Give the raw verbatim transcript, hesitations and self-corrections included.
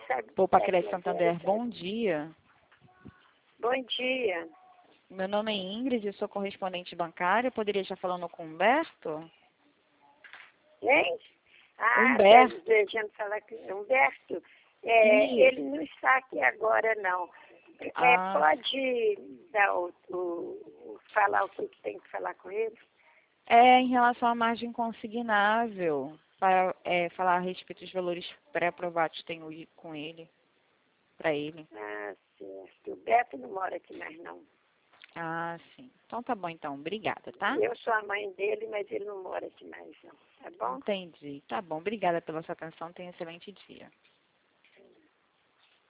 sabe? Poupa é, Cresce é, Santander, é, bom dia. Bom dia. Meu nome é Ingrid, eu sou correspondente bancária. Poderia estar falando com o Humberto? Hein? Ah, tá Humberto. desejando falar com Humberto. É, Isso. ele não está aqui agora, não. É, Ah. pode dar o, o, o- falar o que que tem que falar com ele? É em relação à margem consignável, para é, falar a respeito dos valores pré-aprovados que tem hoje com ele, para ele. Ah, certo. O Beto não mora aqui mais, não. Ah, sim. Então tá bom, então. Obrigada, tá? Eu sou a mãe dele, mas ele não mora aqui mais, não. Tá bom? Entendi. Tá bom. Obrigada pela sua atenção. Tenha um excelente dia.